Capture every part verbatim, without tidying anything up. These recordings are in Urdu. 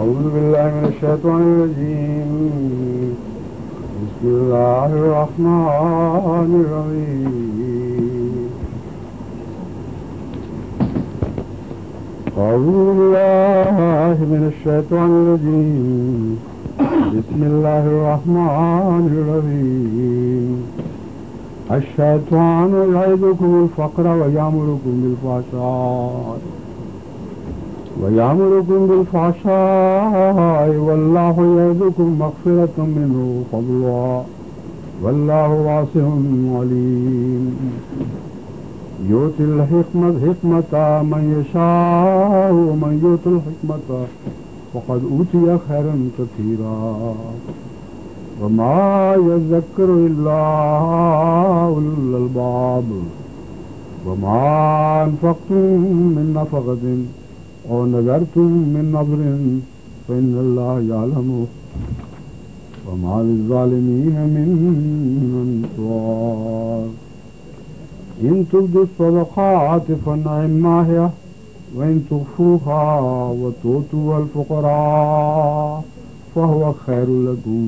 أعوذ بالله من الشيطان الرجيم. بسم الله الرحمن الرحيم. أعوذ بالله من الشيطان الرجيم. بسم الله الرحمن الرحيم. الشيطان يعدكم الفقر ويأمركم بالفحشاء ويأمركم بالفحشاء والله يعدكم مغفرة منه وفضلا والله واسع عليم. يؤتي الحكمة حكمة من يشاء ومن يؤت الحكمة فقد أوتي خيرا كثيرا وما يذكر إلا أولو الألباب. وما أنفقتم من نفقة أو نذرتم من نذر فإن الله يعلمه وما للظالمين من أنصار. إن تبدوا الصدقات فنعما هي وإن تخفوها وتؤتوا الفقراء فهو خير لكم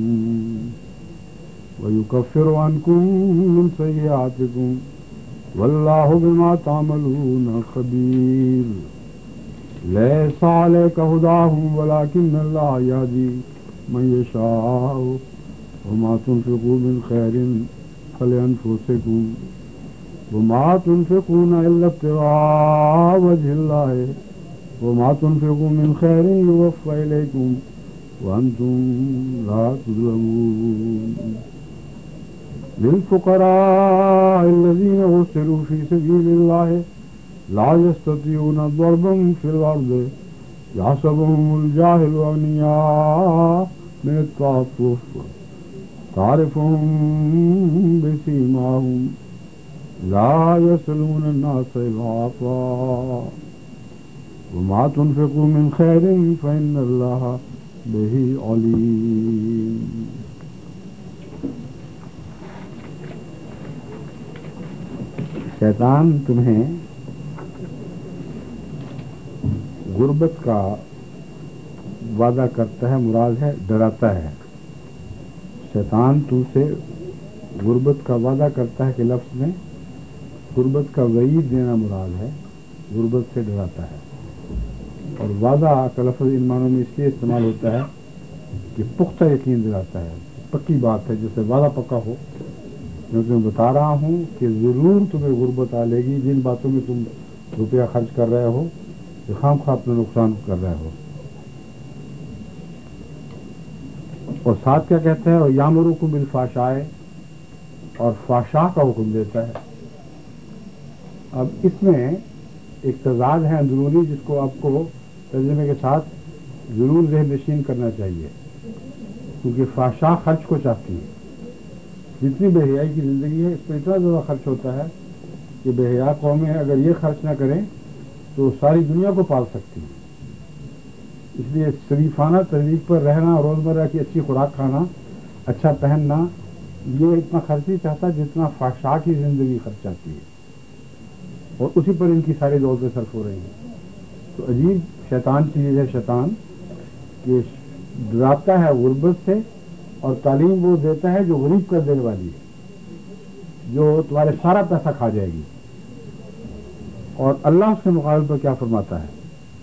ويكفر عنكم من سيئاتكم والله بما تعملون خبير. ليس عليك هداهم ولكن الله يهدي من يشاء وما تنفقوا من خير فلأنفسكم وما تنفقون إلا ابتغاء وجه الله وما تنفقوا من خير يوفى إليكم وأنتم لا تظلمون. للفقراء الذين أرسلوا في سبيل الله لا يستطيعون ضربا في الأرض يحسبهم الجاهل أغنياء من التعفف تعرفهم بسيماهم لا يسألون الناس إلحافا وما تنفقوا من خير فإن الله به عليم. شیطان تمہیں غربت کا وعدہ کرتا ہے، مراد ہے ڈراتا ہے. شیطان تو سے غربت کا وعدہ کرتا ہے کہ لفظ میں غربت کا وعید دینا مراد ہے، غربت سے ڈراتا ہے. اور وعدہ کا لفظ ان معنوں میں اس لیے استعمال ہوتا ہے کہ پختہ یقین دلاتا ہے، پکی بات ہے، جیسے وعدہ پکا ہو. میں تمہیں بتا رہا ہوں کہ ضرور تمہیں غربت آ لے گی جن باتوں میں تم روپیہ خرچ کر رہے ہو، خام خواہ اپنا نقصان کر رہے ہو. اور ساتھ کیا کہتا ہے؟ اور یامرکم بالفحشاء، اور فحشاء کا حکم دیتا ہے. اب اس میں ایک تضاد ہے اندرونی جس کو آپ کو ترجمے کے ساتھ ضرور ذہن نشین کرنا چاہیے، کیونکہ فحشاء خرچ کو چاہتی ہے. جتنی بے حیائی کی زندگی ہے اس پہ اتنا زیادہ خرچ ہوتا ہے کہ بے حیا قومیں اگر یہ خرچ نہ کریں تو ساری دنیا کو پال سکتی ہیں. اس لیے شریفانہ تہذیب پر رہنا، روزمرہ کی اچھی خوراک کھانا، اچھا پہننا، یہ اتنا خرچ نہیں چاہتا جتنا فحشاء کی زندگی خرچ چاہتی ہے، اور اسی پر ان کی ساری دولتیں صرف ہو رہی ہیں. تو عجیب شیطان چیز ہے شیطان، کہ ڈراتا ہے غربت سے اور تعلیم وہ دیتا ہے جو غریب کر دینے والی ہے، جو تمہارے سارا پیسہ کھا جائے گی. اور اللہ اس کے مقابل پر کیا فرماتا ہے؟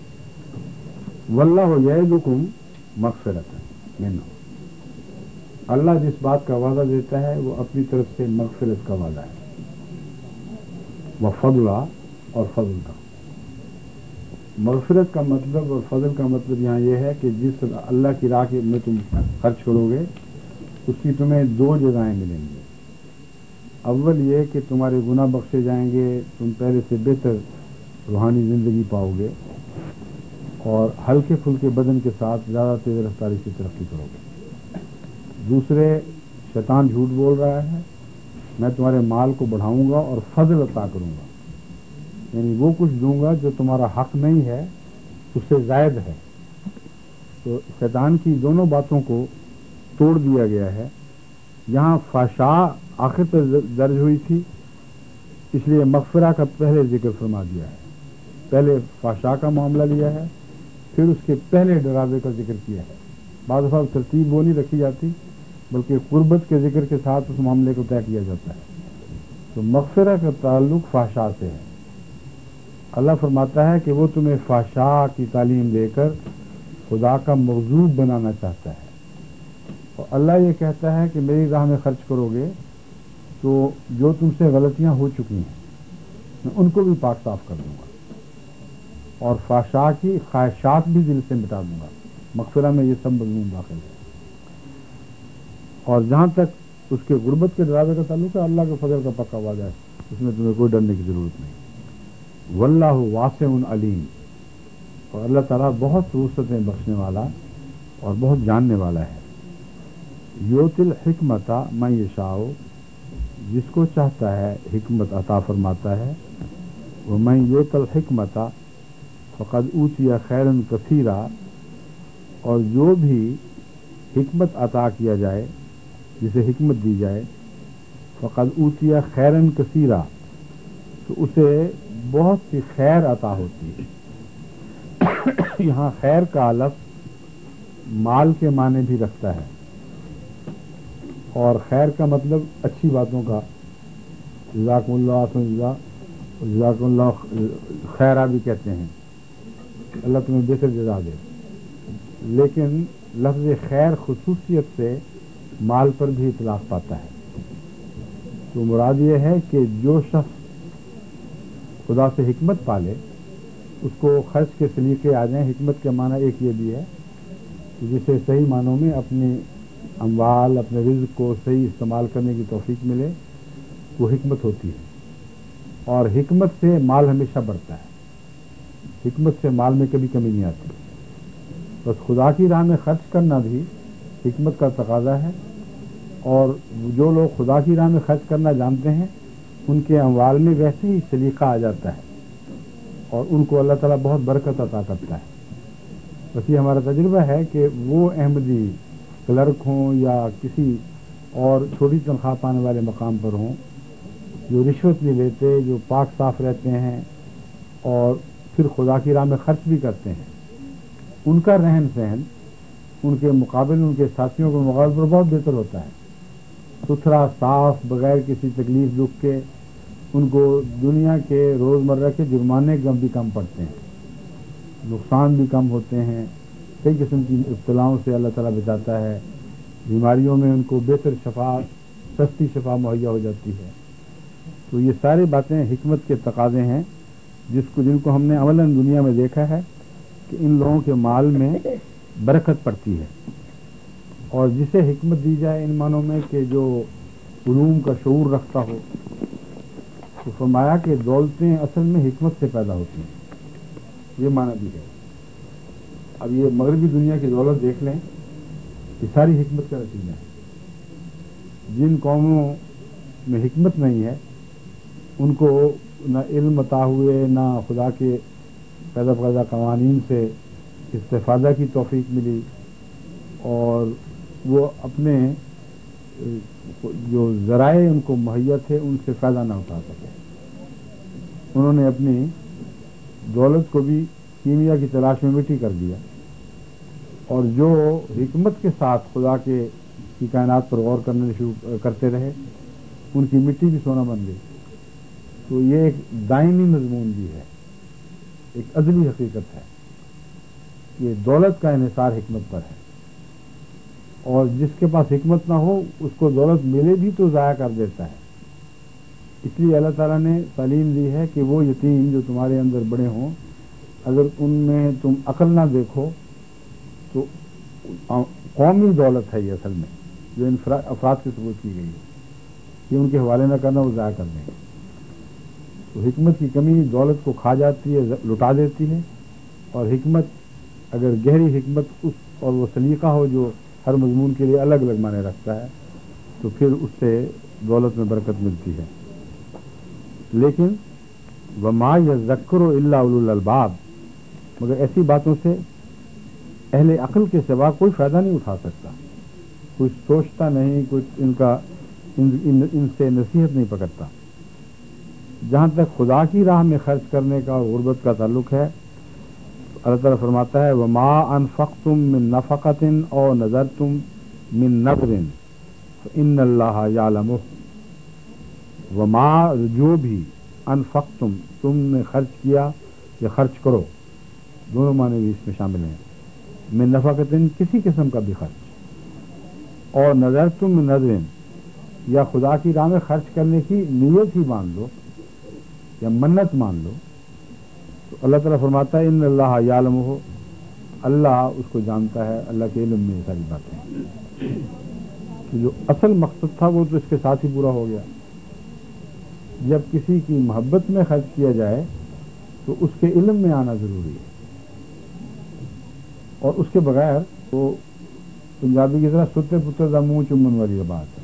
واللہ یعدکم مغفرۃ منہ. اللہ جس بات کا وعدہ دیتا ہے وہ اپنی طرف سے مغفرت کا وعدہ ہے، وہ فضلہ اور فضل کا. مغفرت کا مطلب اور فضل کا مطلب یہاں یہ ہے کہ جس اللہ کی راہ میں تم خرچ کرو گے اس کی تمہیں دو جزائیں ملیں گی. اول یہ کہ تمہارے گناہ بخشے جائیں گے، تم پہلے سے بہتر روحانی زندگی پاؤ گے، اور ہلکے پھلکے بدن کے ساتھ زیادہ تیز رفتاری سے ترقی کرو گے. دوسرے، شیطان جھوٹ بول رہا ہے، میں تمہارے مال کو بڑھاؤں گا اور فضل عطا کروں گا، یعنی وہ کچھ دوں گا جو تمہارا حق نہیں ہے، اس سے زائد ہے. تو شیطان کی دونوں باتوں کو توڑ دیا گیا ہے. یہاں فحشاء آخر پر درج ہوئی تھی، اس لیے مغفرہ کا پہلے ذکر فرما دیا ہے. پہلے فحشاء کا معاملہ لیا ہے، پھر اس کے پہلے ڈراوے کا ذکر کیا ہے. بعض دفعہ ترتیب وہ نہیں رکھی جاتی بلکہ قربت کے ذکر کے ساتھ اس معاملے کو طے کیا جاتا ہے. تو مغفرت کا تعلق فحشاء سے ہے. اللہ فرماتا ہے کہ وہ تمہیں فحشاء کی تعلیم دے کر خدا کا مغضوب بنانا چاہتا ہے، اور اللہ یہ کہتا ہے کہ میری راہ میں خرچ کرو گے تو جو تم سے غلطیاں ہو چکی ہیں میں ان کو بھی پاک صاف کر دوں گا، اور فحشاء کی خواہشات بھی دل سے مٹا دوں گا. مغفرہ میں یہ سب مضمون داخل ہے. اور جہاں تک اس کے غربت کے ڈراوے کا تعلق ہے، اللہ کے فضل کا پکا وعدہ ہے، اس میں تمہیں کوئی ڈرنے کی ضرورت نہیں. واللہ واسع علیم، اور اللہ تعالیٰ بہت وسعتیں بخشنے والا اور بہت جاننے والا ہے. یؤتی الحکمت من یشاء، جس کو چاہتا ہے حکمت عطا فرماتا ہے. ومن یؤت الحکمت فقد اوتی خیرا کثیرا، اور جو بھی حکمت عطا کیا جائے، جسے حکمت دی جائے، فقد اوتی خیرا کثیرا، تو اسے بہت سی خیر عطا ہوتی ہے. یہاں خیر کا لفظ مال کے معنی بھی رکھتا ہے، اور خیر کا مطلب اچھی باتوں کا، جزاکم اللہ خیرا، جزاکم اللہ خیرا بھی کہتے ہیں، اللہ تمہیں بہتر جزا دے. لیکن لفظ خیر خصوصیت سے مال پر بھی اطلاق پاتا ہے. تو مراد یہ ہے کہ جو شخص خدا سے حکمت پالے اس کو خرچ کے سلیقے آ جائیں. حکمت کا معنی ایک یہ بھی ہے کہ جسے صحیح معنوں میں اپنے اموال، اپنے رزق کو صحیح استعمال کرنے کی توفیق ملے، وہ حکمت ہوتی ہے. اور حکمت سے مال ہمیشہ بڑھتا ہے، حکمت سے مال میں کبھی کمی نہیں آتی. بس خدا کی راہ میں خرچ کرنا بھی حکمت کا تقاضا ہے، اور جو لوگ خدا کی راہ میں خرچ کرنا جانتے ہیں ان کے اموال میں ویسے ہی سلیقہ آ جاتا ہے، اور ان کو اللہ تعالیٰ بہت برکت عطا کرتا ہے. بس یہ ہمارا تجربہ ہے کہ وہ احمدی کلرک ہوں یا کسی اور چھوٹی تنخواہ پانے والے مقام پر ہوں، جو رشوت نہیں لیتے، جو پاک صاف رہتے ہیں اور پھر خدا کی راہ میں خرچ بھی کرتے ہیں، ان کا رہن سہن ان کے مقابل، ان کے ساتھیوں کے مقابل پر بہت بہتر ہوتا ہے. ستھرا، صاف، بغیر کسی تکلیف دکھ کے. ان کو دنیا کے روزمرہ کے جرمانے بھی کم پڑتے ہیں، نقصان بھی کم ہوتے ہیں، کئی قسم کی ابتلاؤں سے اللہ تعالیٰ بچاتا ہے. بیماریوں میں ان کو بہتر شفا، سستی شفا مہیا ہو جاتی ہے. تو یہ ساری باتیں حکمت کے تقاضے ہیں، جس کو جن کو ہم نے عملاً دنیا میں دیکھا ہے کہ ان لوگوں کے مال میں برکت پڑتی ہے. اور جسے حکمت دی جائے ان معنوں میں کہ جو علوم کا شعور رکھتا ہو، تو فرمایا کہ دولتیں اصل میں حکمت سے پیدا ہوتی ہیں، یہ معنی بھی ہے. اب یہ مغربی دنیا کی دولت دیکھ لیں، یہ ساری حکمت کا نتیجہ ہے. جن قوموں میں حکمت نہیں ہے ان کو نہ علم عطا ہوئے، نہ خدا کے پیدا پیدا قوانین سے استفادہ کی توفیق ملی، اور وہ اپنے جو ذرائع ان کو مہیا تھے ان سے فائدہ نہ اٹھا سکے. انہوں نے اپنی دولت کو بھی کیمیا کی تلاش میں مٹی کر دیا، اور جو حکمت کے ساتھ خدا کے کی کائنات پر غور کرنے شروع کرتے رہے ان کی مٹی بھی سونا بن گئی. تو یہ ایک دائمی مضمون بھی ہے، ایک ازلی حقیقت ہے. یہ دولت کا انحصار حکمت پر ہے، اور جس کے پاس حکمت نہ ہو اس کو دولت ملے بھی تو ضائع کر دیتا ہے. اس لیے اللہ تعالیٰ نے تعلیم دی ہے کہ وہ یتیم جو تمہارے اندر بڑے ہوں، اگر ان میں تم عقل نہ دیکھو تو قومی دولت ہے یہ اصل میں، جو افراد کے ثبوت کی گئی ہے، کہ ان کے حوالے نہ کرنا، وہ ضائع کر دیں. تو حکمت کی کمی دولت کو کھا جاتی ہے، لٹا دیتی ہے. اور حکمت، اگر گہری حکمت اس اور وہ سلیقہ ہو جو ہر مضمون کے لیے الگ الگ معنی رکھتا ہے، تو پھر اس سے دولت میں برکت ملتی ہے. لیکن وما یذکر الا اولو الالباب، مگر ایسی باتوں سے اہل عقل کے سوا کوئی فائدہ نہیں اٹھا سکتا، کوئی سوچتا نہیں، کوئی ان کا ان, ان, ان سے نصیحت نہیں پکڑتا. جہاں تک خدا کی راہ میں خرچ کرنے کا اور غربت کا تعلق ہے، تو اللہ تعالیٰ فرماتا ہے وما انفقتم من نفقۃ او نذرتم من نذر فإن اللہ یعلمہ، وما جو بھی انفقتم تم نے خرچ کیا یا خرچ کرو، دونوں معنی بھی اس میں شامل ہیں، من نفقۃ کسی قسم کا بھی خرچ، اور نذرتم من نذر یا خدا کی راہ میں خرچ کرنے کی نیت ہی مان لو یا منت مان لو، تو اللہ تعالیٰ فرماتا ہے ان اللہ یعلمہ، اللہ اس کو جانتا ہے، اللہ کے علم میں یہ ساری باتیں، تو جو اصل مقصد تھا وہ تو اس کے ساتھ ہی پورا ہو گیا۔ جب کسی کی محبت میں خرچ کیا جائے تو اس کے علم میں آنا ضروری ہے، اور اس کے بغیر تو پنجابی کی طرح ستے پتر دا منہ چومن والی بات ہے۔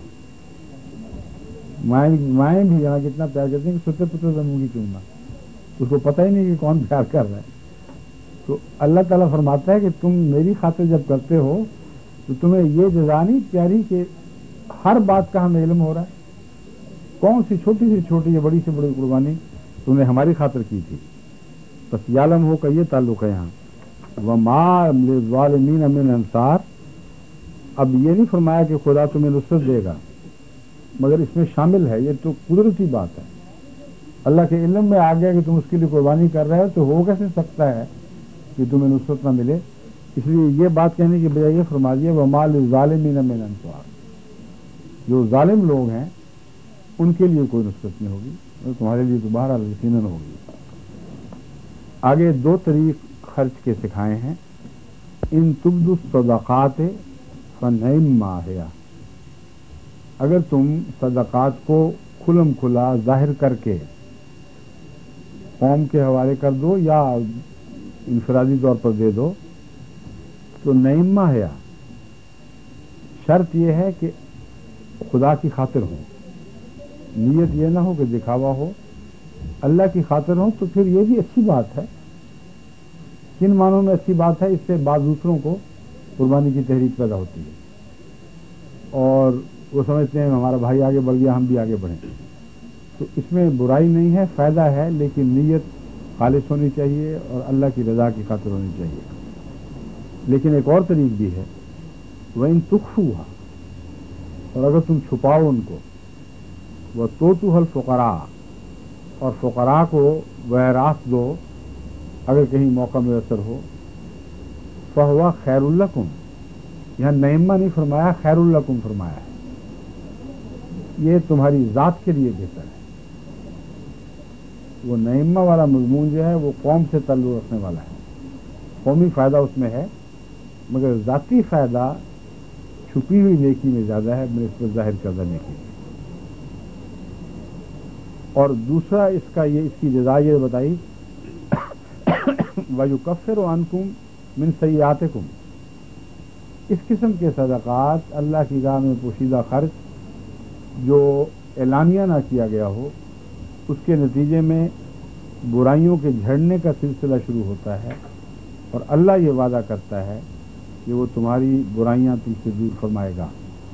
مائیں مائیں بھی یہاں کتنا پیار کرتی ہیں کہ ستے پتر دا منہ کی چومنا، اس کو پتہ ہی نہیں کہ کون پیار کر رہا ہے۔ تو اللہ تعالیٰ فرماتا ہے کہ تم میری خاطر جب کرتے ہو تو تمہیں یہ جزا نہیں پیاری کہ ہر بات کا ہمیں علم ہو رہا ہے، کون سی چھوٹی سی چھوٹی یا بڑی سے بڑی قربانی تم نے ہماری خاطر کی تھی، بس یعلم ہو کا یہ تعلق ہے یہاں۔ وما للظالمین من انصار، اب یہ نہیں فرمایا کہ خدا تمہیں نصرت دے گا، مگر اس میں شامل ہے، یہ تو قدرتی بات ہے، اللہ کے علم میں آ گیا کہ تم اس کے لیے قربانی کر رہے ہو، تو ہو کیسے سکتا ہے کہ تمہیں نصرت نہ ملے؟ اس لیے یہ بات کہنے کی بجائے یہ فرما دیا وما للظالمین من انصار، جو ظالم لوگ ہیں ان کے لیے کوئی نصرت نہیں ہوگی، تمہارے لیے تو بہرحال یقیناً ہوگی۔ آگے دو طریق خرچ کے سکھائے ہیں، ان تبدوا الصدقات فنعما ہی، اگر تم صدقات کو کھلم کھلا ظاہر کر کے قوم کے حوالے کر دو یا انفرادی طور پر دے دو تو نعما ہے، شرط یہ ہے کہ خدا کی خاطر ہو، نیت یہ نہ ہو کہ دکھاوا ہو، اللہ کی خاطر ہو، تو پھر یہ بھی اچھی بات ہے۔ کن معنوں میں اچھی بات ہے؟ اس سے بعض دوسروں کو قربانی کی تحریک پیدا ہوتی ہے اور وہ سمجھتے ہیں ہمارا بھائی آگے بڑھ گیا ہم بھی آگے بڑھیں، تو اس میں برائی نہیں ہے، فائدہ ہے، لیکن نیت خالص ہونی چاہیے اور اللہ کی رضا کی خاطر ہونی چاہیے۔ لیکن ایک اور طریق بھی ہے، وَإِن تُخْفُوهَا، اور اگر تم چھپاؤ ان کو، وَتُؤْتُوهَا الْفُقَرَاءَ، اور فقراء کو ویراث دو اگر کہیں موقع میسر ہو، فَهُوَ خَيْرٌ لَكُمْ، یہاں نعمہ نہیں فرمایا، خیر لکم فرمایا ہے، یہ تمہاری ذات کے لیے بہتر ہے۔ وہ نعمہ والا مضمون جو ہے وہ قوم سے تعلق رکھنے والا ہے، قومی فائدہ اس میں ہے، مگر ذاتی فائدہ چھپی ہوئی نیکی میں زیادہ ہے بنسبت ظاہر کردہ نیکی میں۔ اور دوسرا اس کا یہ اس کی جزا یہ بتائی وَيُكَفِّرُ عَنْكُمْ مِنْ سَيِّئَاتِكُمْ، اس قسم کے صدقات، اللہ کی راہ میں پوشیدہ خرچ جو اعلانیہ نہ کیا گیا ہو، اس کے نتیجے میں برائیوں کے جھڑنے کا سلسلہ شروع ہوتا ہے، اور اللہ یہ وعدہ کرتا ہے کہ وہ تمہاری برائیاں تم سے دور فرمائے گا۔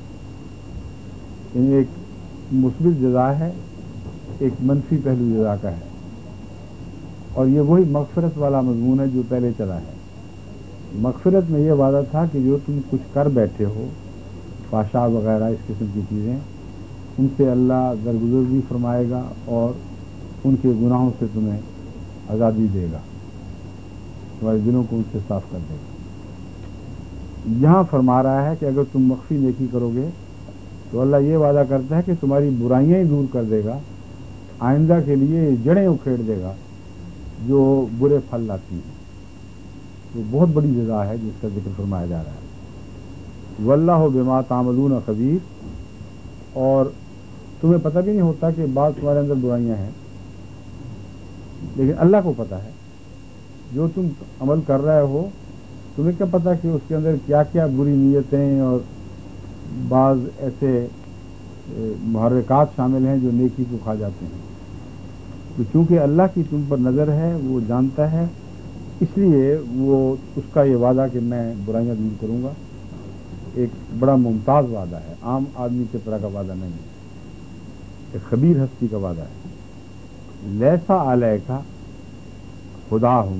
یعنی ایک مثبت جزا ہے، ایک منفی پہلو جزا کا ہے، اور یہ وہی مغفرت والا مضمون ہے جو پہلے چلا ہے۔ مغفرت میں یہ وعدہ تھا کہ جو تم کچھ کر بیٹھے ہو، فحشاء وغیرہ اس قسم کی چیزیں، ان سے اللہ درگزر بھی فرمائے گا اور ان کے گناہوں سے تمہیں آزادی دے گا، تمہارے دلوں کو ان سے صاف کر دے گا۔ یہاں فرما رہا ہے کہ اگر تم مخفی نیکی کرو گے تو اللہ یہ وعدہ کرتا ہے کہ تمہاری برائیاں ہی دور کر دے گا، آئندہ کے لیے جڑیں اکھیڑ دے گا جو برے پھل لاتی ہیں۔ وہ بہت بڑی جزا ہے جس کا ذکر فرمایا جا رہا ہے۔ واللہ بما تعملون خبیر، اور تمہیں پتہ بھی نہیں ہوتا کہ بعض تمہارے اندر برائیاں ہیں، لیکن اللہ کو پتہ ہے جو تم عمل کر رہے ہو، تمہیں کیا پتہ کہ اس کے اندر کیا کیا بری نیتیں اور بعض ایسے محرکات شامل ہیں جو نیکی کو کھا جاتے ہیں۔ تو چونکہ اللہ کی تم پر نظر ہے، وہ جانتا ہے، اس لیے وہ اس کا یہ وعدہ کہ میں برائیاں دور کروں گا ایک بڑا ممتاز وعدہ ہے، عام آدمی کی طرح کا وعدہ نہیں ہے، ایک خبیر ہستی کا وعدہ ہے۔ لیسا علیکا ہداہم،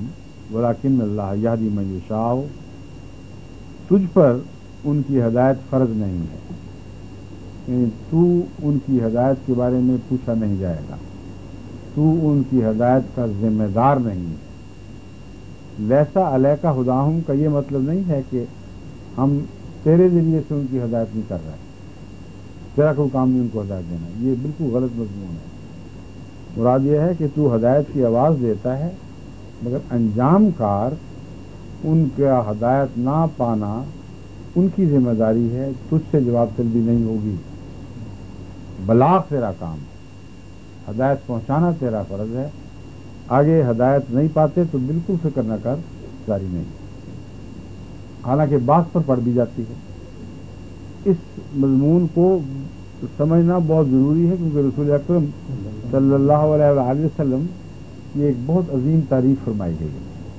ولیکن اللہ یہدی من یشاء، تجھ پر ان کی ہدایت فرض نہیں ہے، یعنی تو ان کی ہدایت کے بارے میں پوچھا نہیں جائے گا، تو ان کی ہدایت کا ذمہ دار نہیں ہے۔ لیسا علیکہ ہداہم کا یہ مطلب نہیں ہے کہ ہم تیرے ذریعے سے ان کی ہدایت نہیں کر رہے، تیرا کوئی کام نہیں ان کو ہدایت دینا، یہ بالکل غلط مضمون ہے۔ مراد یہ ہے کہ تو ہدایت کی آواز دیتا ہے، مگر انجام کار ان کا ہدایت نہ پانا ان کی ذمہ داری ہے، تجھ سے جواب طلبی نہیں ہوگی۔ بلاغ تیرا کام ہے، ہدایت پہنچانا تیرا فرض ہے، آگے ہدایت نہیں پاتے تو بالکل فکر نہ کر، جاری نہیں۔ حالانکہ بات پر پڑ بھی جاتی ہے۔ اس مضمون کو سمجھنا بہت ضروری ہے، کیونکہ رسول اکرم صلی اللہ علیہ وآلہ وسلم کی ایک بہت عظیم تعریف فرمائی گئی ہے۔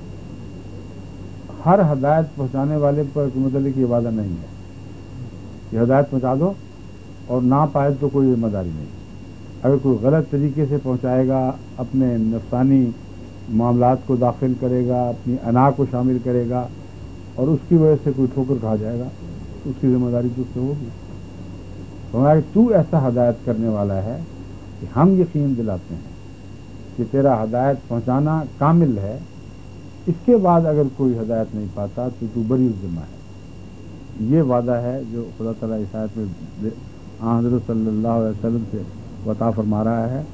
ہر ہدایت پہنچانے والے پر متعلق یہ وعدہ نہیں ہے کہ ہدایت پہنچا دو اور نہ پائے تو کوئی ذمہ داری نہیں۔ اگر کوئی غلط طریقے سے پہنچائے گا، اپنے نفسانی معاملات کو داخل کرے گا، اپنی انا کو شامل کرے گا اور اس کی وجہ سے کوئی ٹھوکر کھا جائے گا، اس کی ذمہ داری تو اس سے ہوگی۔ فرمایا کہ تو ایسا ہدایت کرنے والا ہے کہ ہم یقین دلاتے ہیں کہ تیرا ہدایت پہنچانا کامل ہے، اس کے بعد اگر کوئی ہدایت نہیں پاتا تو تو بری ذمہ ہے۔ یہ وعدہ ہے جو خدا تعالیٰ اس آیت میں حضرت صلی اللہ علیہ وسلم سے عطا فرما رہا ہے۔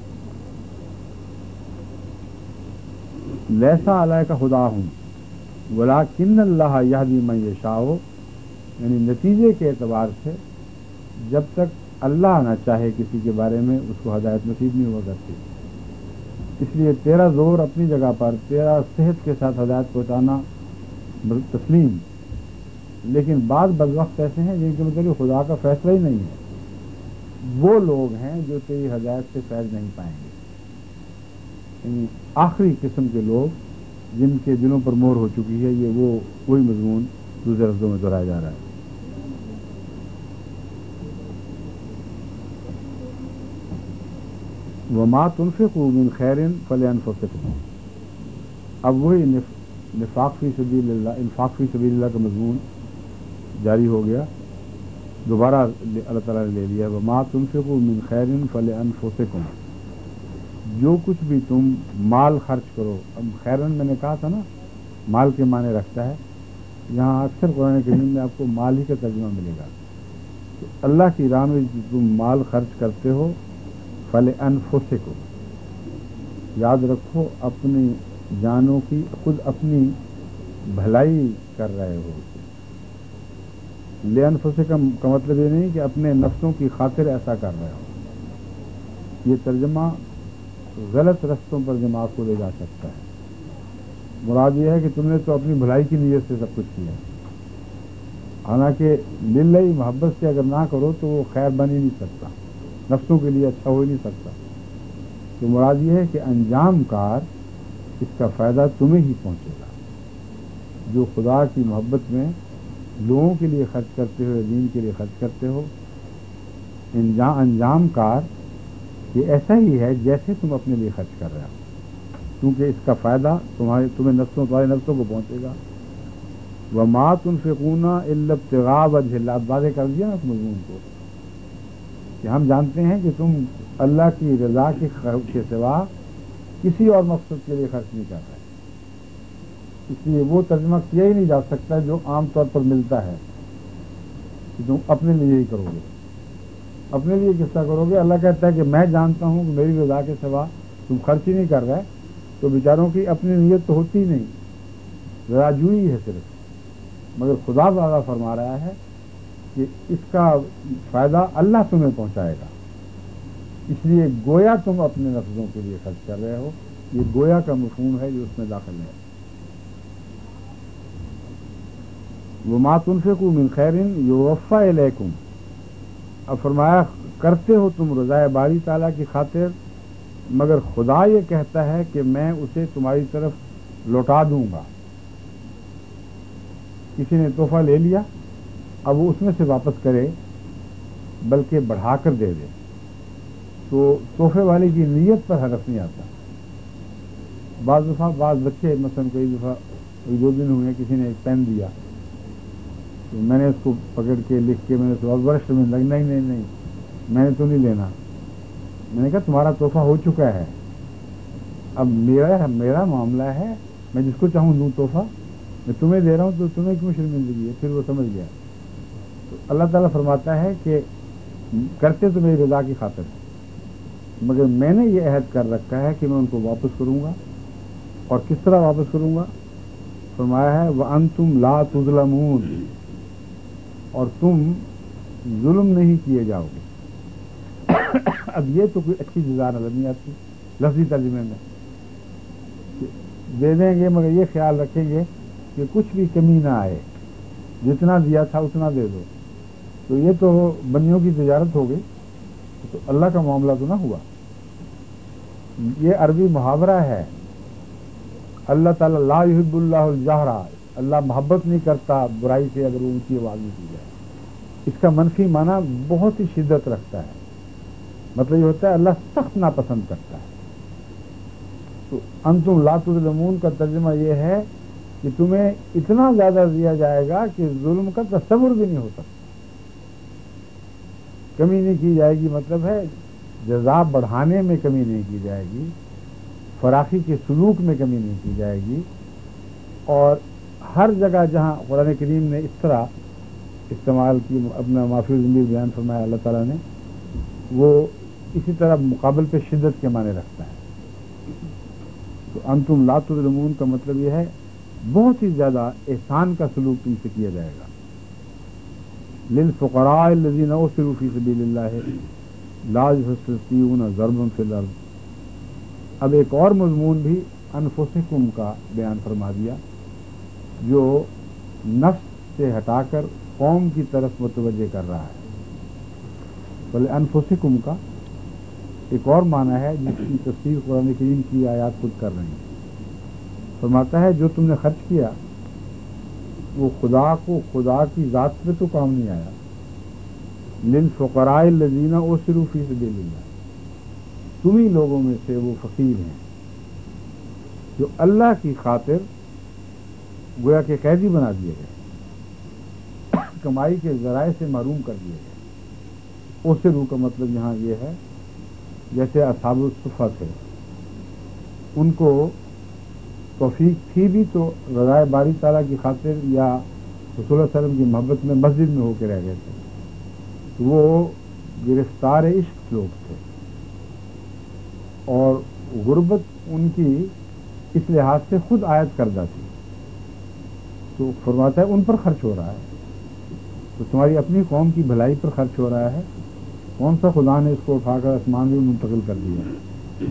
لیسا علیکہ ہداہم ولیکن اللہ یہدی من یشاء، یعنی نتیجے کے اعتبار سے جب تک اللہ نہ چاہے کسی کے بارے میں اس کو ہدایت نصیب نہیں ہوا کرتی۔ اس لیے تیرا زور اپنی جگہ پر، تیرا صحت کے ساتھ ہدایت پہنچانا تسلیم، لیکن بعض بدبخت ایسے ہیں جن کے مطلب خدا کا فیصلہ ہی نہیں ہے، وہ لوگ ہیں جو تیری ہدایت سے فیض نہیں پائیں گے، یعنی آخری قسم کے لوگ جن کے دلوں پر مہر ہو چکی ہے۔ یہ وہ وہی مضمون دوسرے لفظوں میں دہرایا جا رہا ہے۔ وما تنفقوا من خیر فلانفسکم، اب وہی نفاق فی سبیل اللہ، انفاق فی سبیل اللہ کا مضمون جاری ہو گیا، دوبارہ اللہ تعالیٰ نے لے لیا۔ وما تنفقوا من خیر فلانفسکم، جو کچھ بھی تم مال خرچ کرو، اب خیرن میں نے کہا تھا نا مال کے معنی رکھتا ہے، یہاں اکثر قرآن کریم میں آپ کو مال ہی کا ترجمہ ملے گا۔ تو اللہ کی راہ میں تم مال خرچ کرتے ہو، فلانفسکم، یاد رکھو اپنی جانوں کی خود اپنی بھلائی کر رہے ہو۔ لانفسکم کا مطلب یہ نہیں کہ اپنے نفسوں کی خاطر ایسا کر رہے ہو، یہ ترجمہ غلط رستوں پر دماغ کو لے جا سکتا ہے۔ مراد یہ ہے کہ تم نے تو اپنی بھلائی کی نیت سے سب کچھ کیا، حالانکہ للہ محبت سے اگر نہ کرو تو وہ خیر بن ہی نہیں سکتا، نفسوں کے لیے اچھا ہو ہی نہیں سکتا۔ تو مراد یہ ہے کہ انجام کار اس کا فائدہ تمہیں ہی پہنچے گا، جو خدا کی محبت میں لوگوں کے لیے خرچ کرتے ہو، دین کے لیے خرچ کرتے ہو، انجام کار یہ ایسا ہی ہے جیسے تم اپنے لیے خرچ کر رہے ہو، کیونکہ اس کا فائدہ تمہارے تمہیں نفسوں تمہارے نفسوں کو پہنچے گا۔ وما تنفقون الا ابتغاء وجہ اللہ، اب واضح کر دیا نا اس مضمون کو کہ ہم جانتے ہیں کہ تم اللہ کی رضا کے سوا کسی اور مقصد کے لیے خرچ نہیں کر رہے، اس لیے وہ ترجمہ کیا ہی نہیں جا سکتا جو عام طور پر ملتا ہے کہ تم اپنے لیے ہی کرو گے۔ اپنے لیے کس طرح کرو گے؟ اللہ کہتا ہے کہ میں جانتا ہوں کہ میری رضا کے سوا تم خرچ ہی نہیں کر رہے، تو بیچاروں کی اپنی نیت تو ہوتی ہی نہیں، رضا جوئی ہے صرف، مگر خدا وعدہ فرما رہا ہے کہ اس کا فائدہ اللہ تمہیں پہنچائے گا، اس لیے گویا تم اپنے نفسوں کے لیے خرچ کر رہے ہو۔ یہ گویا کا مفہوم ہے جو اس میں داخل ہے۔ وما تنفقوا من خیر یوفی الیکم، اب فرمایا کرتے ہو تم رضائے باری تعالیٰ کی خاطر، مگر خدا یہ کہتا ہے کہ میں اسے تمہاری طرف لوٹا دوں گا۔ کسی نے تحفہ لے لیا، اب وہ اس میں سے واپس کرے بلکہ بڑھا کر دے دے تو تحفے والے کی نیت پر حرف نہیں آتا، بعض دفعہ بعض بچے مثلاً کئی دفعہ دو دن ہوئے کسی نے ایک پین دیا تو میں نے اس کو پکڑ کے لکھ کے میں نے اس برش میں لگ نہیں نہیں نہیں میں نے تو نہیں لینا. میں نے کہا تمہارا تحفہ ہو چکا ہے, اب میرا میرا معاملہ ہے, میں جس کو چاہوں دوں تحفہ, میں تمہیں دے رہا ہوں تو تمہیں کیوں شرمندگی ہے. پھر وہ سمجھ گیا. تو اللہ تعالیٰ فرماتا ہے کہ کرتے تو میری رضا کی خاطر ہے, مگر میں نے یہ عہد کر رکھا ہے کہ میں ان کو واپس کروں گا. اور کس طرح واپس کروں گا؟ فرمایا ہے وَأَنْتُمْ لَا تُظْلَمُونَ, اور تم ظلم نہیں کیے جاؤ گے. اب یہ تو کوئی اچھی جزا نظر نہیں آتی لفظی ترجمے میں. دے دیں گے مگر یہ خیال رکھیں گے کہ کچھ بھی کمی نہ آئے, جتنا دیا تھا اتنا دے دو. تو یہ تو بنیوں کی تجارت ہو گئی, تو اللہ کا معاملہ تو نہ ہوا. یہ عربی محاورہ ہے. اللہ تعالیٰ لا یحب اللہ الجہر, اللہ محبت نہیں کرتا برائی سے اگر وہ اونچی آواز میں کی جائے. اس کا منفی معنی بہت ہی شدت رکھتا ہے. مطلب یہ ہوتا ہے اللہ سخت ناپسند کرتا ہے. تو انتم لا تظلمون کا ترجمہ یہ ہے کہ تمہیں اتنا زیادہ دیا جائے گا کہ ظلم کا تصور بھی نہیں ہو سکتا. کمی نہیں کی جائے گی, مطلب ہے جزا بڑھانے میں کمی نہیں کی جائے گی, فراخی کے سلوک میں کمی نہیں کی جائے گی. اور ہر جگہ جہاں قرآن کریم نے اس طرح استعمال کی, اپنا معافی ضمیر بیان فرمایا اللہ تعالیٰ نے, وہ اسی طرح مقابل پہ شدت کے معنی رکھتا ہے. تو انتم لا تظلمون کا مطلب یہ ہے بہت ہی زیادہ احسان کا سلوک تم سے کیا جائے گا. للفقراء الذین احصروا فی سبیل اللہ لا یستطیعون ضربا فی الارض. اب ایک اور مضمون بھی انفسکم کا بیان فرما دیا, جو نفس سے ہٹا کر قوم کی طرف متوجہ کر رہا ہے. بلے انفسکم کا ایک اور معنی ہے جس کی تفسیر قرآن کریم کی آیات خود کر رہی ہیں. فرماتا ہے جو تم نے خرچ کیا وہ خدا کو, خدا کی ذات پہ تو کام نہیں آیا. للفقراء الذین احصروا فی سبیل اللہ, تمہیں لوگوں میں سے وہ فقیر ہیں جو اللہ کی خاطر گویا کہ قیدی بنا دیے گئے, کمائی کے ذرائع سے محروم کر دیے گئے. احصروا کا مطلب یہاں یہ ہے جیسے اصحاب الصفہ تھے, ان کو توفیق تھی بھی تو رضائے باری تعالیٰ کی خاطر یا رسول اللہ علیہ وسلم کی محبت میں مسجد میں ہو کے رہ گئے تھے. وہ گرفتار عشق لوگ تھے اور غربت ان کی اس لحاظ سے خود عائد کردہ تھی. تو فرماتا ہے ان پر خرچ ہو رہا ہے, تو تمہاری اپنی قوم کی بھلائی پر خرچ ہو رہا ہے. کون سا خدا نے اس کو اٹھا کر آسمان میں منتقل کر دیا؟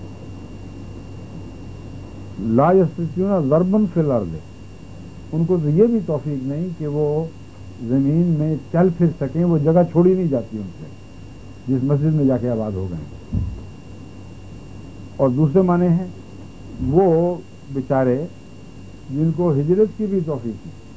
لا یستطیعون ضربا فی الارض, ان کو تو یہ بھی توفیق نہیں کہ وہ زمین میں چل پھر سکیں, وہ جگہ چھوڑی نہیں جاتی ان سے جس مسجد میں جا کے آباد ہو گئے. اور دوسرے معنی ہیں وہ بیچارے جن کو ہجرت کی بھی توفیق نہیں,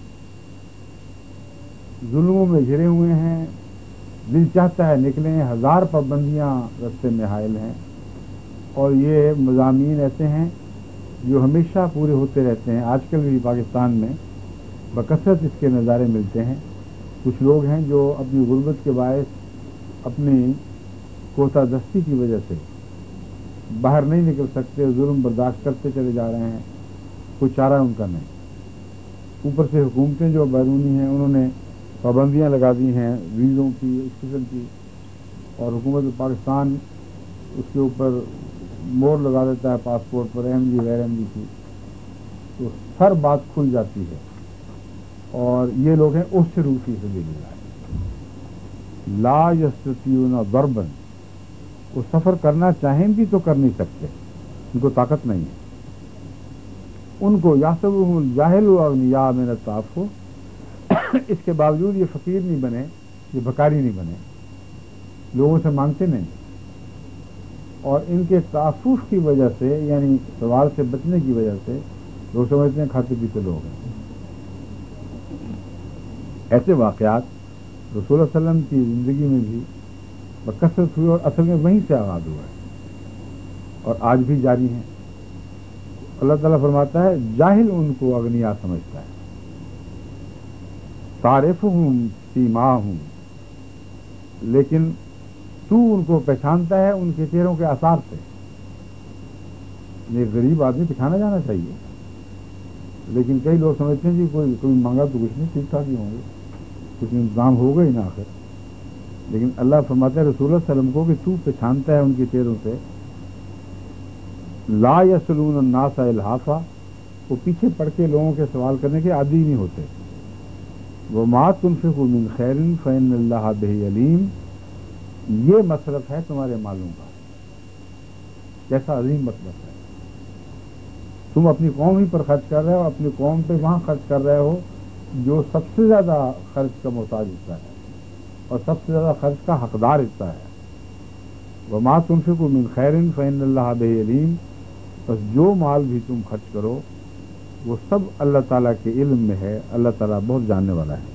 ظلموں میں گھرے ہوئے ہیں, دل چاہتا ہے نکلیں, ہزار پابندیاں رستے میں حائل ہیں. اور یہ مضامین ایسے ہیں جو ہمیشہ پورے ہوتے رہتے ہیں. آج کل بھی پاکستان میں بکثرت اس کے نظارے ملتے ہیں. کچھ لوگ ہیں جو اپنی غربت کے باعث اپنی کوتا دستی کی وجہ سے باہر نہیں نکل سکتے, ظلم برداشت کرتے چلے جا رہے ہیں, کوئی چارہ ان کا نہیں. اوپر سے حکومتیں جو بیرونی ہیں انہوں نے پابندیاں لگا دی ہیں ویزوں کی, اس قسم کی, اور حکومت پاکستان اس کے اوپر مور لگا دیتا ہے پاسپورٹ پر, ایم جی غیر ایم جی کی, تو ہر بات کھل جاتی ہے. اور یہ لوگ ہیں احصروا فی سبیل اللہ لا یستطیعون ضربا, وہ سفر کرنا چاہیں بھی تو کر نہیں سکتے, ان کو طاقت نہیں ہے. ان کو یحسبهم الجاہل اغنیاء من التعفف, اس کے باوجود یہ فقیر نہیں بنے, یہ بھکاری نہیں بنے, لوگوں سے مانگتے نہیں. اور ان کے تعفف کی وجہ سے, یعنی سوال سے بچنے کی وجہ سے, لوگ سمجھتے ہیں کھاتے پیتے لوگ ہیں. ایسے واقعات رسول اللہ علیہ وسلم کی زندگی میں بھی بکثرت ہوئے, اور اصل میں وہیں سے آغاز ہوا ہے اور آج بھی جاری ہیں. اللہ تعالیٰ فرماتا ہے جاہل ان کو اغنیا سمجھتا ہے، تعرفہم سیماہم، لیکن تو ان کو پہچانتا ہے ان کے چہروں کے آثار سے۔ یہ غریب آدمی پہچانا جانا چاہیے، لیکن کئی لوگ سمجھتے ہیں جی کوئی کوئی مانگا تو کچھ نہیں، ٹھیک ٹھاک ہی ہوں گے، کچھ انتظام ہوگا ہی نہ آخر۔ لیکن اللہ فرماتا ہے رسول اللہ صلی اللہ علیہ وسلم کو کہ تو پہچانتا ہے ان کے چہروں سے۔ لا یسلون الناس الحافا، وہ پیچھے پڑ کے لوگوں کے سوال کرنے کے عادی نہیں ہوتے۔ وما تنفقوا من خیر فإن اللہ بہ علیم، یہ مصرف ہے تمہارے مالوں کا، کیسا عظیم مصرف ہے۔ تم اپنی قوم ہی پر خرچ کر رہے ہو، اپنی قوم پہ وہاں خرچ کر رہے ہو جو سب سے زیادہ خرچ کا محتاج حصہ ہے اور سب سے زیادہ خرچ کا حقدار حصہ ہے۔ وما تنفقوا من خیر فإن اللہ بہ علیم، بس جو مال بھی تم خرچ کرو وہ سب اللہ تعالیٰ کے علم میں ہے، اللہ تعالیٰ بہت جاننے والا ہے۔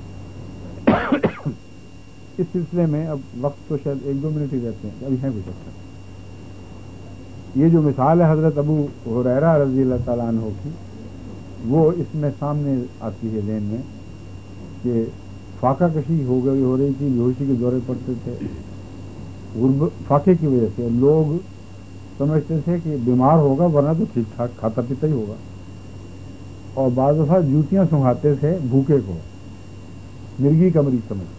اس سلسلے میں اب وقت تو شاید ایک دو منٹ ہی رہتے ہیں، ابھی ہیں بھی سکتا۔ یہ جو مثال ہے حضرت ابو ہریرہ رضی اللہ تعالیٰ عنہ کی، وہ اس میں سامنے آتی ہے ذہن میں کہ فاقہ کشی ہو گئی ہو رہی تھی، بیہوشی کے دورے پڑتے تھے، غربت فاقے کی وجہ سے لوگ سمجھتے تھے کہ بیمار ہوگا ورنہ تو ٹھیک ٹھاک کھاتا پیتا ہی ہوگا، اور بعض دفعہ جوتیاں سنگھاتے تھے بھوکے کو، مرگی کا مریض سمجھتے۔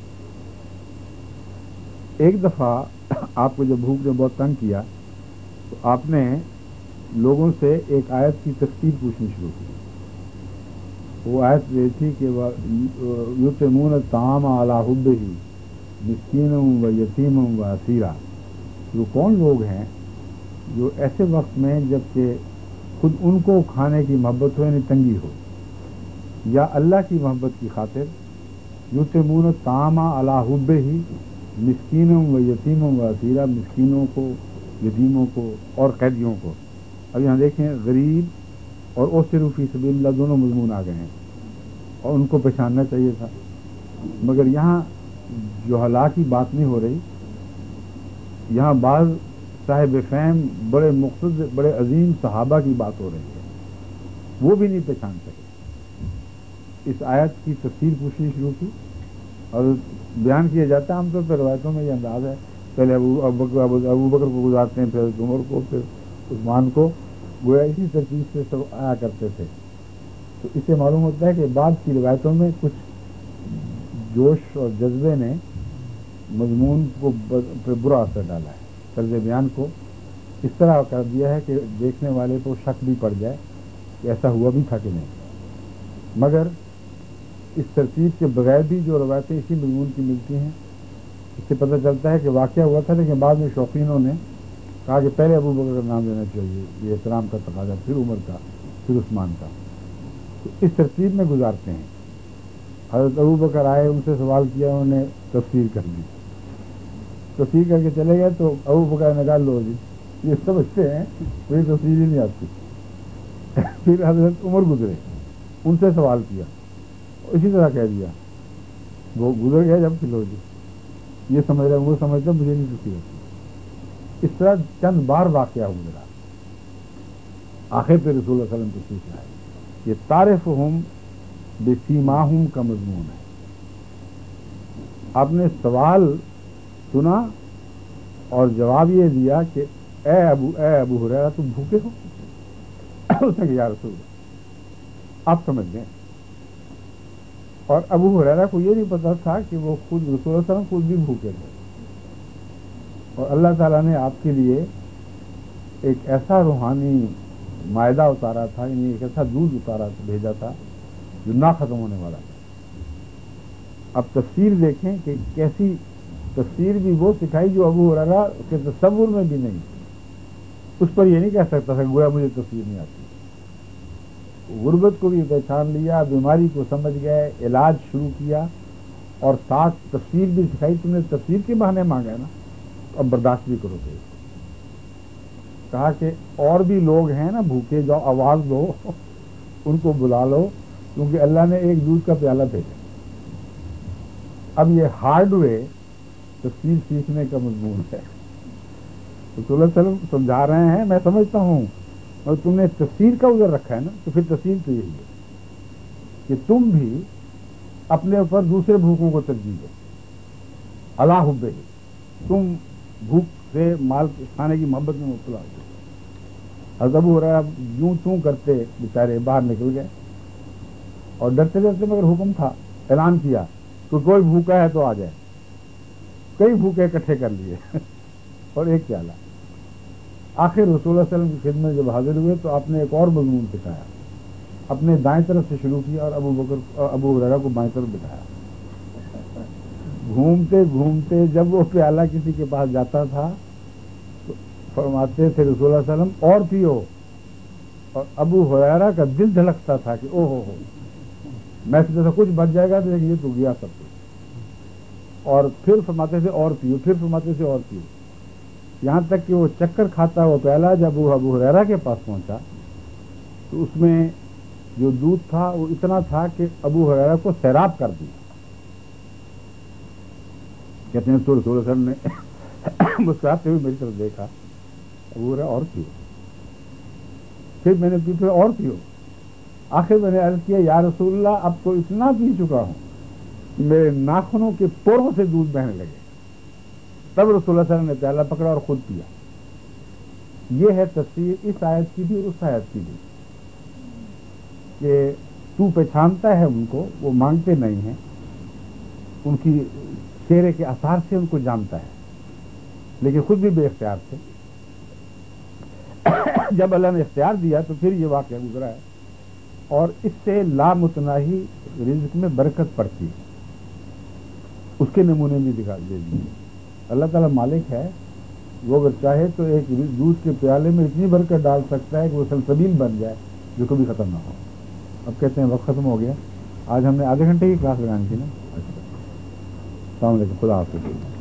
ایک دفعہ آپ کو جب بھوک نے بہت تنگ کیا تو آپ نے لوگوں سے ایک آیت کی تفسیر پوچھنی شروع کی۔ وہ آیت یہ تھی کہ یطعمون الطعام علی حبہ مسکینا و یتیما و اسیرا، وہ کون لوگ ہیں جو ایسے وقت میں جب کہ خود ان کو کھانے کی محبت ہو، یعنی تنگی ہو، یا اللہ کی محبت کی خاطر یطعمون الطعام علی حبہ مسکینوں و یتیموں و اسیرا، مسکینوں کو، یتیموں کو اور قیدیوں کو۔ اب یہاں دیکھیں غریب اور اوسروا فی سبیل اللہ دونوں مضمون آ گئے ہیں، اور ان کو پہچاننا چاہیے تھا، مگر یہاں جہلاء کی بات نہیں ہو رہی، یہاں بعض صاحب فہم بڑے مقصد بڑے عظیم صحابہ کی بات ہو رہی ہے، وہ بھی نہیں پہچان سکے۔ اس آیت کی تفسیر پوچھنی شروع کی، اور بیان کیا جاتا ہے عام طور پر روایتوں میں یہ انداز ہے، پہلے ابو ابو بکر ابو بکر کو گزارتے ہیں، پھر عمر کو، پھر عثمان کو، گویا اسی ترتیب سے سب آیا کرتے تھے۔ تو اس سے معلوم ہوتا ہے کہ بعد کی روایتوں میں کچھ جوش اور جذبے نے مضمون کو پہ برا اثر ڈالا ہے، طرز بیان کو اس طرح کر دیا ہے کہ دیکھنے والے کو شک بھی پڑ جائے کہ ایسا ہوا بھی تھا کہ نہیں۔ مگر اس ترتیب کے بغیر بھی جو روایتیں اسی مضمون کی ملتی ہیں، اس سے پتہ چلتا ہے کہ واقعہ ہوا تھا، لیکن بعد میں شوقینوں نے کہا کہ پہلے ابو بکر کا نام لینا چاہیے، یہ احترام کا تقاضا، پھر عمر کا، پھر عثمان کا، تو اس ترتیب میں گزارتے ہیں۔ حضرت ابو بکر آئے، ان سے سوال کیا، انہوں نے تفسیر کر دی، تفسیر کر کے چلے گئے، تو ابو بکر نے کہا لو جی یہ سمجھتے ہیں کوئی تفسیر ہی نہیں آتی۔ پھر حضرت عمر گزرے، ان سے سوال کیا، اسی طرح کہہ دیا، وہ گزر گئے جب کہ لو جی یہ سمجھ رہے، وہ سمجھتے مجھے نہیں تفسیر ہوتی۔ اس طرح چند بار واقعہ ہو گیا، آخر پہ رسول اللہ صلی اللہ علیہ وسلم تشریف لائے۔ یہ تعرفہم بسیماہم کا مضمون ہے۔ آپ نے سوال سنا اور جواب یہ دیا کہ اے ابو اے ابو ہریرہ تم بھوکے ہو؟ اس نے کہا یا رسول اللہ، آپ سمجھ گئے۔ اور ابو ہریرہ کو یہ نہیں پتا تھا کہ وہ خود رسول اللہ صلی اللہ علیہ وسلم خود بھی بھوکے تھے، اور اللہ تعالیٰ نے آپ کے لیے ایک ایسا روحانی معدہ اتارا تھا، یعنی ایک ایسا دودھ اتارا بھیجا تھا جو نہ ختم ہونے والا تھا۔ اب تفسیر دیکھیں کہ کیسی تفسیر بھی وہ سکھائی جو ابو ہریرہ کے تصور میں بھی نہیں، اس پر یہ نہیں کہہ سکتا تھا گویا مجھے تفسیر نہیں آتی۔ غربت کو بھی پہچان لیا، بیماری کو سمجھ گئے، علاج شروع کیا، اور ساتھ تفسیر بھی سکھائی۔ تم نے تفسیر کے بہانے مانگا نا، اب برداشت بھی کرو گے۔ کہا کہ اور بھی لوگ ہیں نا بھوکے، جو آواز دو ان کو بلا لو، کیونکہ اللہ نے ایک دودھ کا پیالہ بھیجا۔ اب یہ ہارڈ وے تفسیر سیکھنے کا مضمون ہے۔ رسول اللہ صلی اللہ علیہ وسلم سمجھا رہے ہیں، میں سمجھتا ہوں اور تم نے تفسیر کا ادھر رکھا ہے نا، تو پھر تفسیر تو یہی ہے کہ تم بھی اپنے اوپر دوسرے بھوکوں کو ترجیح دو، اللہ حب ہی، تم بھوک سے مال کھانے کی محبت میں مبتلا ہو گئے۔ حضرت ابو ہریرہ یوں توں کرتے بیچارے باہر نکل گئے، اور ڈرتے ڈرتے مگر حکم تھا، اعلان کیا کہ کوئی بھوکا ہے تو آ جائے۔ کئی بھوکے اکٹھے کر لیے اور ایک پیالہ۔ آخر رسول اللہ صلی اللہ علیہ وسلم کی خدمت جب حاضر ہوئے تو آپ نے ایک اور مضمون سکھایا، اپنے دائیں طرف سے شروع کیا اور ابو بکر ابو ہریرہ کو بائیں طرف بٹھایا۔ گھومتے گھومتے جب وہ پیالہ کسی کے پاس جاتا تھا تو فرماتے تھے رسول اللہ صلی اللہ علیہ وسلم اور پیو، اور ابو ہریرہ کا دل دھڑکتا تھا کہ او ہو ہو میں سے کچھ بچ جائے گا تو یہ تو گیا سب کچھ، اور پھر فرماتے تھے اور پیو، پھر فرماتے تھے اور پیو، یہاں تک کہ وہ چکر کھاتا وہ پیالہ جب وہ ابو ہریرہ کے پاس پہنچا تو اس میں جو دودھ تھا وہ اتنا تھا کہ ابو ہریرہ کو سیراب کر دیا۔ کہتے ہیں تو رسول اللہ صلی اللہ علیہ وسلم نے مسکراتے ہوئے میری طرف دیکھا، ابو ہریرہ اور پیو، پھر میں نے پوچھا اور پیو، آخر میں نے عرض کیا یا رسول اللہ اب تو اتنا پی چکا ہوں کہ میرے ناخنوں کے پوروں سے دودھ بہنے لگے۔ تب رسول اللہ صلی اللہ علیہ وسلم نے پیالہ پکڑا اور خود پیا۔ یہ ہے تفسیر اس آیت کی بھی اور اس آیت کی بھی کہ تو پہچانتا ہے ان کو، وہ مانگتے نہیں ہیں، ان کی چہرے کے آثار سے ان کو جانتا ہے، لیکن خود بھی بے اختیار تھے۔ جب اللہ نے اختیار دیا تو پھر یہ واقعہ گزرا ہے، اور اس سے لامتناہی رزق میں برکت پڑتی ہے۔ اس کے نمونے بھی دکھا دے دیے۔ اللہ تعالیٰ مالک ہے، وہ اگر چاہے تو ایک دودھ کے پیالے میں اتنی برکت ڈال سکتا ہے کہ وہ سلسبیل بن جائے جو کبھی ختم نہ ہو۔ اب کہتے ہیں وقت ختم ہو گیا، آج ہم نے آدھے گھنٹے کی کلاس لگانی تھی نا۔ السلام علیکم، خدا حافظ۔